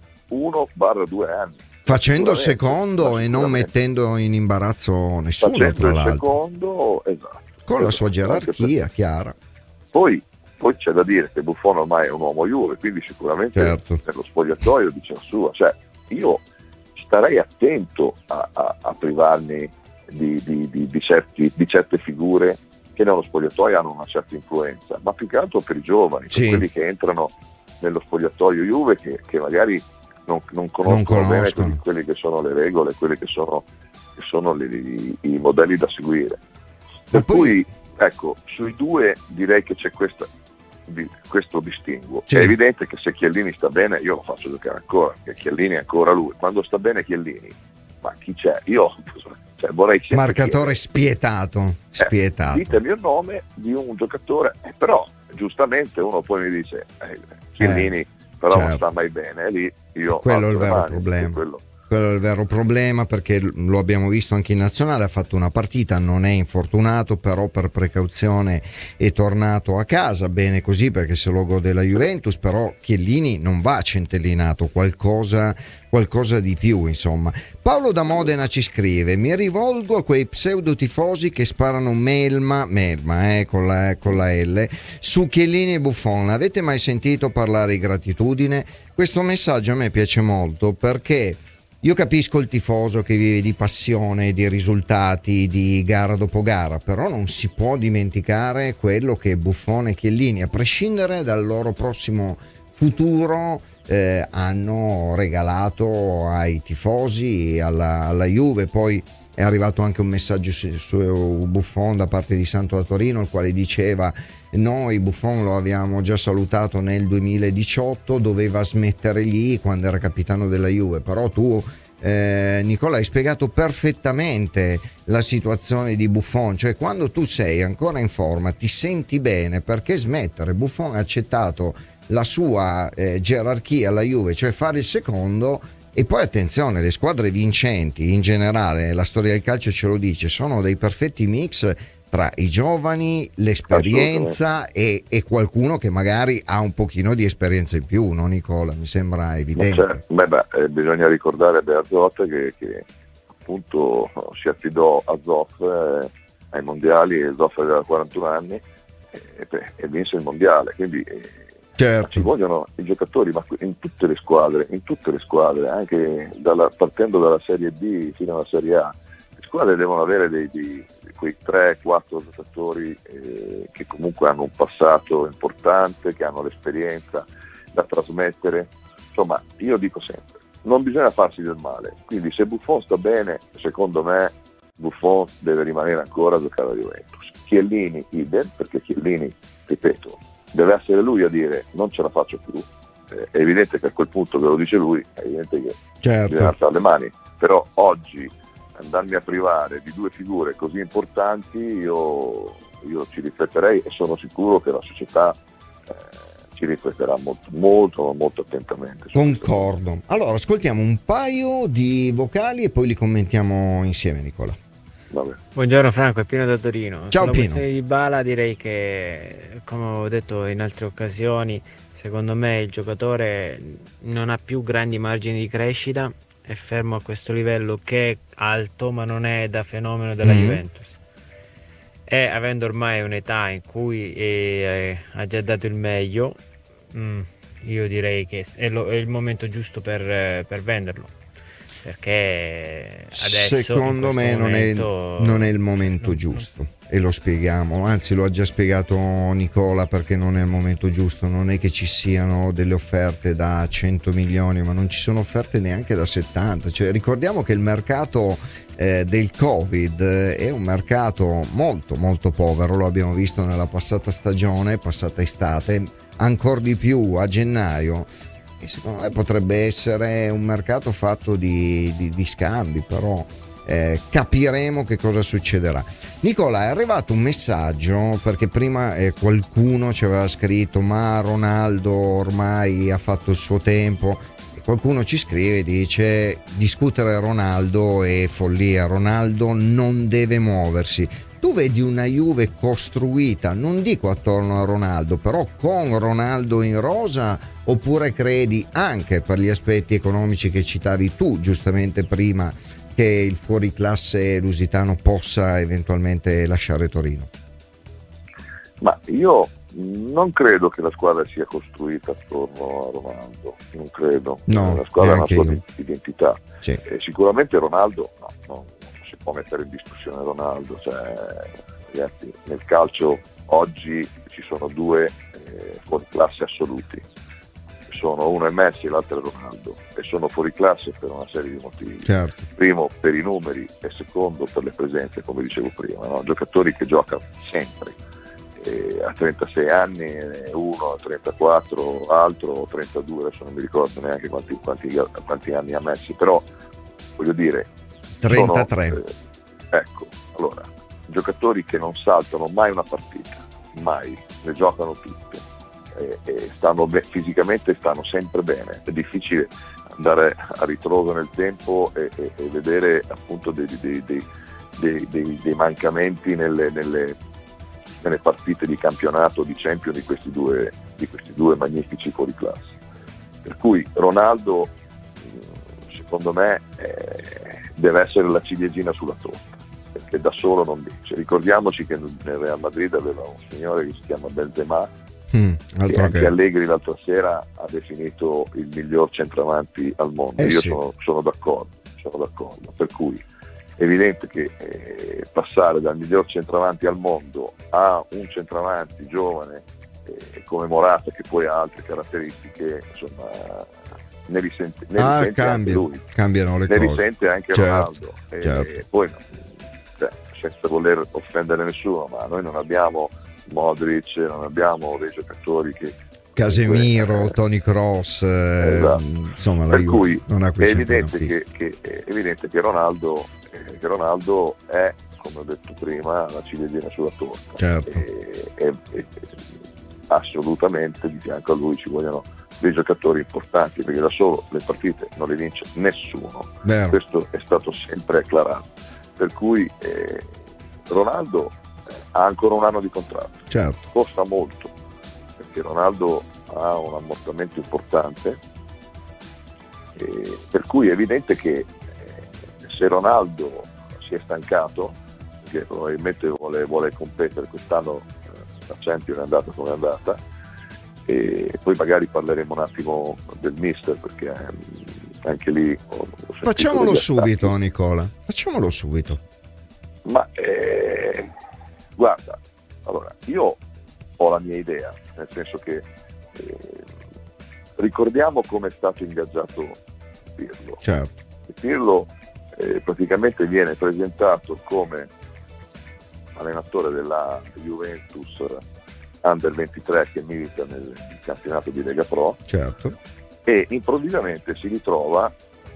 1-2 anni. Facendo il secondo e non mettendo in imbarazzo nessuno, facendo tra il l'altro. Secondo, esatto. Con la sua gerarchia chiara. Poi c'è da dire che Buffon ormai è un uomo Juve, quindi sicuramente nello spogliatoio dice la sua. Cioè, io starei attento a privarmi di certe figure che nello spogliatoio hanno una certa influenza, ma più che altro per i giovani, per quelli che entrano nello spogliatoio Juve che magari non conoscono bene quelle che sono le regole, quelli che sono i modelli da seguire. Per cui ecco, sui due direi che c'è questo distinguo. È evidente che se Chiellini sta bene io lo faccio giocare ancora, perché Chiellini è ancora lui. Quando sta bene Chiellini, ma chi c'è? Io vorrei marcatore spietato. Ditemi il nome di un giocatore, però giustamente uno poi mi dice Chiellini però non sta mai bene, lì io quello è il vero problema. Quello è il vero problema, perché lo abbiamo visto anche in nazionale, ha fatto una partita, non è infortunato, però per precauzione è tornato a casa, bene così, perché se lo gode la Juventus, però Chiellini non va centellinato, qualcosa di più, insomma. Paolo da Modena ci scrive: mi rivolgo a quei pseudo tifosi che sparano melma con la L su Chiellini e Buffon. Avete mai sentito parlare di gratitudine? Questo messaggio a me piace molto, perché io capisco il tifoso che vive di passione, di risultati, di gara dopo gara, però non si può dimenticare quello che Buffon e Chiellini, a prescindere dal loro prossimo futuro, hanno regalato ai tifosi, alla Juve. Poi è arrivato anche un messaggio su Buffon da parte di Santo da Torino, il quale diceva: noi Buffon lo abbiamo già salutato nel 2018, doveva smettere lì quando era capitano della Juve. Però tu, Nicola, hai spiegato perfettamente la situazione di Buffon, cioè quando tu sei ancora in forma, ti senti bene, perché smettere? Buffon ha accettato la sua gerarchia alla Juve, cioè fare il secondo. E poi attenzione, le squadre vincenti in generale, la storia del calcio ce lo dice, sono dei perfetti mix tra i giovani, l'esperienza e qualcuno che magari ha un pochino di esperienza in più, no Nicola? Mi sembra evidente. Bisogna ricordare Bearzot che appunto si affidò a Zoff ai mondiali, e Zoff aveva 41 anni e vinse il mondiale, quindi ci vogliono i giocatori, ma in tutte le squadre, anche partendo dalla Serie B fino alla Serie A, le squadre devono avere quei 3-4 giocatori che comunque hanno un passato importante, che hanno l'esperienza da trasmettere. Insomma, io dico sempre, non bisogna farsi del male, quindi se Buffon sta bene, secondo me Buffon deve rimanere ancora a giocare alla Juventus. Chiellini idem, perché Chiellini, ripeto, deve essere lui a dire non ce la faccio più. È evidente che a quel punto, ve lo dice lui, è evidente che bisogna alzare le mani, però oggi andarmi a privare di due figure così importanti, io ci rifletterei, e sono sicuro che la società ci rifletterà molto attentamente. Concordo. Allora ascoltiamo un paio di vocali e poi li commentiamo insieme, Nicola. Vabbè. Buongiorno Franco, è Pino da Torino. Ciao Pino. Sulla di Bala direi che, come ho detto in altre occasioni, secondo me il giocatore non ha più grandi margini di crescita, è fermo a questo livello che è alto ma non è da fenomeno della Juventus, e avendo ormai un'età in cui ha già dato il meglio, io direi che è il momento giusto per venderlo, perché adesso secondo me non è il momento giusto, e lo spieghiamo, anzi lo ha già spiegato Nicola, perché non è il momento giusto. Non è che ci siano delle offerte da 100 milioni, ma non ci sono offerte neanche da 70. Cioè, ricordiamo che il mercato del Covid è un mercato molto molto povero, lo abbiamo visto nella passata stagione, passata estate, ancora di più a gennaio. E secondo me potrebbe essere un mercato fatto di scambi, però capiremo che cosa succederà. Nicola, è arrivato un messaggio perché prima qualcuno ci aveva scritto ma Ronaldo ormai ha fatto il suo tempo, e qualcuno ci scrive e dice discutere Ronaldo è follia, Ronaldo non deve muoversi. Tu vedi una Juve costruita, non dico attorno a Ronaldo, però con Ronaldo in rosa, oppure credi anche per gli aspetti economici che citavi tu giustamente prima che il fuoriclasse lusitano possa eventualmente lasciare Torino? Ma io non credo che la squadra sia costruita attorno a Ronaldo, non credo. No, la squadra ha una sua io. identità. Sì. Sicuramente Ronaldo non si può mettere in discussione Ronaldo, ragazzi, nel calcio oggi ci sono due fuoriclasse assoluti, sono uno è Messi e l'altro è Ronaldo, e sono fuori classe per una serie di motivi. Certo. Primo per i numeri e secondo per le presenze, come dicevo prima, no? Giocatori che giocano sempre, a 36 anni, uno a 34, altro 32, adesso non mi ricordo neanche quanti anni ha Messi, però voglio dire 33. Ecco, allora, giocatori che non saltano mai una partita, mai, le giocano tutte. E fisicamente stanno sempre bene. È difficile andare a ritroso nel tempo e vedere appunto dei mancamenti nelle partite di campionato di Champions di questi due magnifici fuoriclasse. Per cui Ronaldo secondo me deve essere la ciliegina sulla torta, perché da solo non vince. Ricordiamoci che nel Real Madrid aveva un signore che si chiama Benzema, che anche Allegri l'altra sera ha definito il miglior centravanti al mondo. Io sì. sono d'accordo, per cui è evidente che passare dal miglior centravanti al mondo a un centravanti giovane come Morata, che poi ha altre caratteristiche, insomma ne risente anche lui, cambiano le ne cose, risente anche certo, Ronaldo. certo. Poi senza voler offendere nessuno, ma noi non abbiamo Modric, non abbiamo dei giocatori che Casemiro, Toni Kroos, esatto. Insomma, per cui non ha è evidente che Ronaldo è, come ho detto prima, la ciliegina sulla torta. Certo. E assolutamente di fianco a lui ci vogliono dei giocatori importanti, perché da solo le partite non le vince nessuno. Vero. Questo è stato sempre acclarato, per cui Ronaldo ha ancora un anno di contratto, certo. Costa molto, perché Ronaldo ha un ammortamento importante, per cui è evidente che se Ronaldo si è stancato, perché probabilmente vuole competere quest'anno, la Champions è andata come è andata, e poi magari parleremo un attimo del mister, perché anche lì facciamolo subito, Nicola, facciamolo subito. Ma guarda, allora io ho la mia idea, nel senso che ricordiamo come è stato ingaggiato Pirlo. Certo. Pirlo praticamente viene presentato come allenatore della Juventus Under 23 che milita nel campionato di Lega Pro, certo. E improvvisamente si ritrova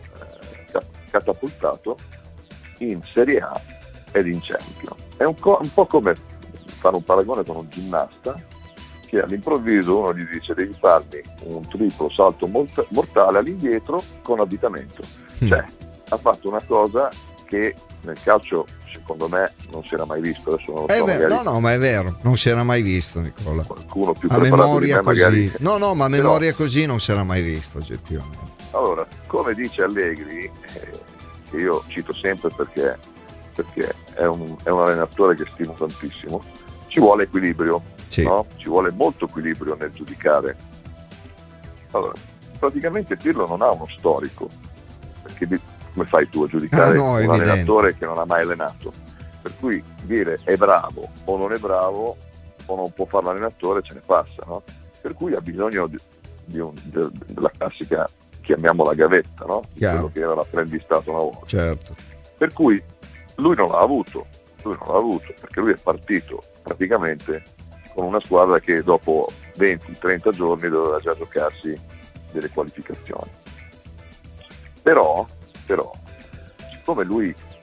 catapultato in Serie A ed in Champions. È un po' come fare un paragone con un ginnasta che all'improvviso uno gli dice devi farmi un triplo salto mortale all'indietro con avvitamento. Cioè ha fatto una cosa che nel calcio secondo me non si era mai visto. Adesso non lo so, vero, no, ma è vero, non si era mai visto, Nicola. Qualcuno più a preparato memoria di me così. magari. No, ma a memoria così non si era mai visto oggettivamente. Allora, come dice Allegri, che io cito sempre perché è un allenatore che stimo tantissimo, ci vuole equilibrio, sì. No? Ci vuole molto equilibrio nel giudicare. Allora, praticamente Pirlo non ha uno storico, perché come fai tu a giudicare un allenatore che non ha mai allenato? Per cui dire è bravo o non è bravo o non può fare l'allenatore ce ne passa, no? Per cui ha bisogno della classica, chiamiamola gavetta, no? Di quello che era l'apprendistato una volta. Certo. Per cui lui non l'ha avuto, perché lui è partito praticamente con una squadra che dopo 20-30 giorni doveva già giocarsi delle qualificazioni. Però siccome lui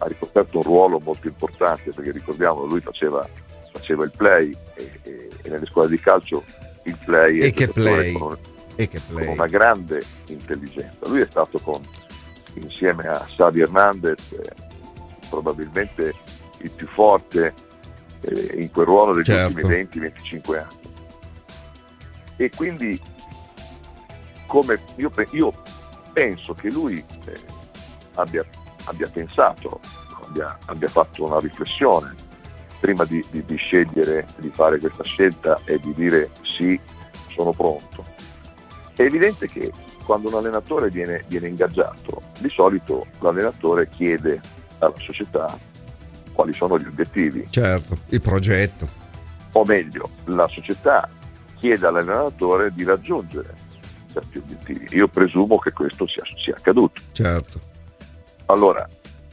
ha ricoperto un ruolo molto importante, perché ricordiamo, lui faceva il play e nelle squadre di calcio il play e che play con una grande intelligenza. Lui è stato insieme a Xavi Hernandez probabilmente il più forte in quel ruolo degli ultimi 20-25 anni, e quindi come io penso che lui abbia pensato, abbia fatto una riflessione prima di scegliere, di fare questa scelta e di dire sì, sono pronto. È evidente che quando un allenatore viene ingaggiato, di solito l'allenatore chiede alla società quali sono gli obiettivi. Certo, il progetto. O meglio, la società chiede all'allenatore di raggiungere certi obiettivi. Io presumo che questo sia accaduto. Certo. Allora,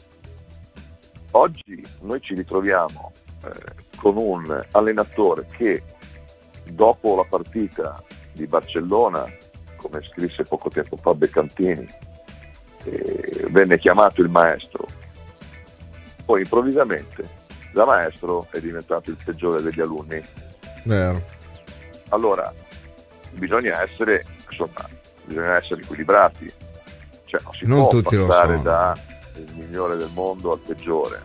oggi noi ci ritroviamo con un allenatore che dopo la partita di Barcellona, come scrisse poco tempo fa Beccantini, venne chiamato il maestro, poi improvvisamente da maestro è diventato il peggiore degli alunni. Vero. Allora bisogna essere equilibrati, cioè non si può passare da il migliore del mondo al peggiore,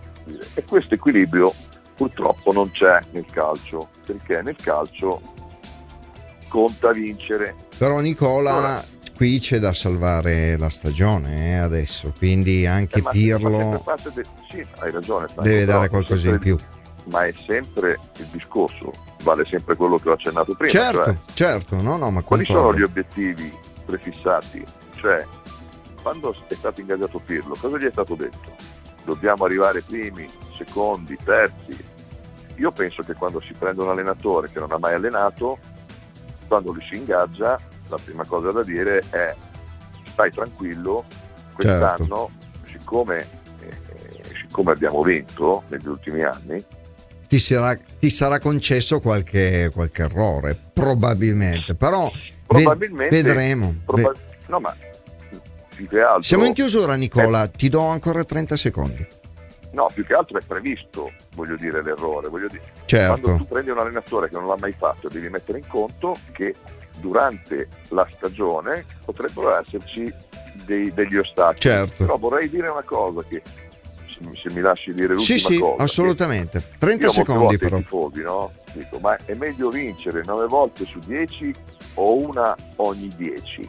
e questo equilibrio purtroppo non c'è nel calcio, perché nel calcio conta vincere. Però Nicola, qui c'è da salvare la stagione adesso, quindi anche Pirlo sì, hai ragione, deve dare qualcosa in più. Ma è sempre il discorso, vale sempre quello che ho accennato prima. Certo, ma quali sono gli obiettivi prefissati? Cioè, quando è stato ingaggiato Pirlo, cosa gli è stato detto? Dobbiamo arrivare primi, secondi, terzi. Io penso che quando si prende un allenatore che non ha mai allenato, quando lui si ingaggia, la prima cosa da dire è: stai tranquillo, quest'anno, siccome abbiamo vinto negli ultimi anni, ti sarà concesso qualche errore, probabilmente, però vedremo. No, ma più che altro, siamo in chiusura, Nicola, ti do ancora 30 secondi. No, più che altro è previsto, l'errore. Certo. Quando tu prendi un allenatore che non l'ha mai fatto, devi mettere in conto che durante la stagione potrebbero esserci degli ostacoli. Certo. Però vorrei dire una cosa, che se mi lasci dire l'ultima cosa. Sì, assolutamente. 30 secondi però. Tifosi, no? Dico, ma è meglio vincere 9 volte su 10 o una ogni 10?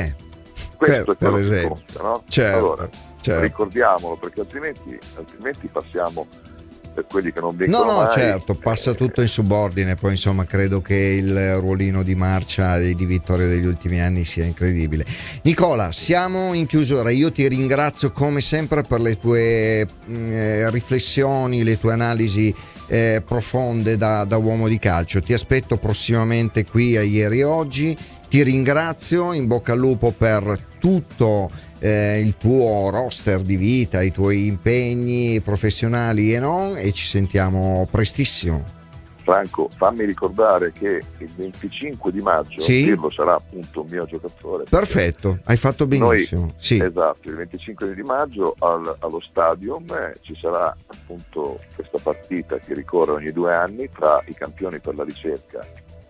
Questo è quello che conta, no? Certo. Allora, ricordiamolo, perché altrimenti passiamo per quelli che non vengono mai. Certo, passa tutto in subordine. Poi insomma credo che il ruolino di marcia e di vittoria degli ultimi anni sia incredibile. Nicola, siamo in chiusura, io ti ringrazio come sempre per le tue riflessioni, le tue analisi profonde da uomo di calcio. Ti aspetto prossimamente qui a Ieri e Oggi. Ti ringrazio, in bocca al lupo per tutto il tuo roster di vita, i tuoi impegni professionali e non, e ci sentiamo prestissimo. Franco, fammi ricordare che il 25 di maggio Pirlo sarà appunto un mio giocatore. Perfetto, hai fatto benissimo. Esatto, il 25 di maggio allo Stadium ci sarà appunto questa partita che ricorre ogni 2 anni tra i campioni per la ricerca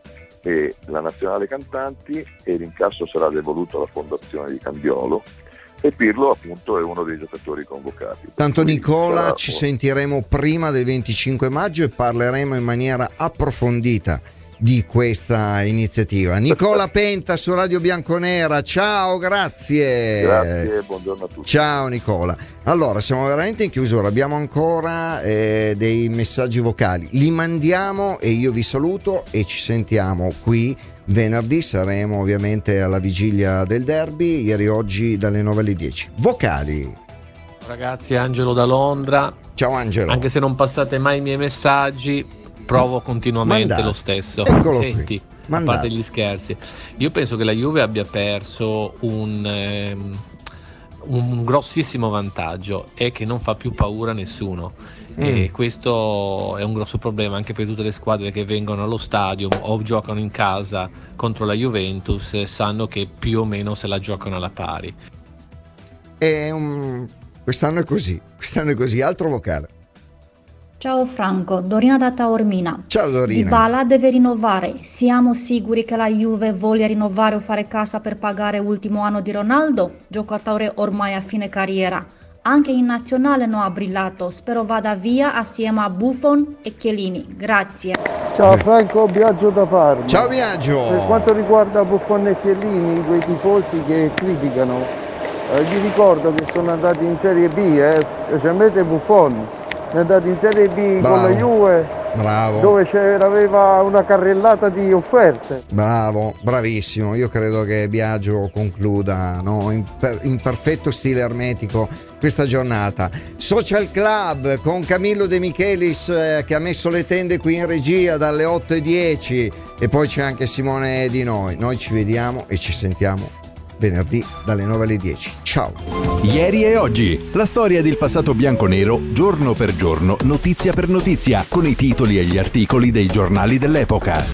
e la nazionale cantanti, e l'incasso sarà devoluto alla fondazione di Cambiolo, e Pirlo appunto è uno dei giocatori convocati. Tanto Nicola, ci sentiremo prima del 25 maggio e parleremo in maniera approfondita di questa iniziativa. Nicola Penta su Radio Bianconera, ciao, grazie, buongiorno a tutti. Ciao Nicola. Allora, siamo veramente in chiusura, abbiamo ancora dei messaggi vocali, li mandiamo e io vi saluto e ci sentiamo qui venerdì. Saremo ovviamente alla vigilia del derby, Ieri e Oggi dalle 9 alle 10. Vocali. Ragazzi, Angelo da Londra. Ciao Angelo. Anche se non passate mai i miei messaggi, provo continuamente lo stesso. Eccolo. Senti, a parte gli scherzi, io penso che la Juve abbia perso un grossissimo vantaggio, è che non fa più paura a nessuno. E questo è un grosso problema anche per tutte le squadre che vengono allo stadio o giocano in casa contro la Juventus, sanno che più o meno se la giocano alla pari. È un quest'anno è così, altro vocale. Ciao Franco, Dorina da Taormina. Ciao Dorina. Dybala deve rinnovare. Siamo sicuri che la Juve voglia rinnovare o fare cassa per pagare l'ultimo anno di Ronaldo? Giocatore ormai a fine carriera. Anche in nazionale non ha brillato. Spero vada via assieme a Buffon e Chiellini. Grazie. Ciao Franco, Biagio da Parma. Ciao Biagio. Per quanto riguarda Buffon e Chiellini, quei tifosi che criticano, vi ricordo che sono andati in Serie B, specialmente Buffon. È andato in Serie B con la Juve, dove aveva una carrellata di offerte. Bravissimo. Io credo che Biagio concluda, no, in perfetto stile ermetico questa giornata. Social Club con Camillo De Michelis che ha messo le tende qui in regia dalle 8:10 e poi c'è anche Simone Di Noi. Noi ci vediamo e ci sentiamo venerdì dalle 9 alle 10. Ciao. Ieri e oggi, la storia del passato bianconero, giorno per giorno, notizia per notizia, con i titoli e gli articoli dei giornali dell'epoca.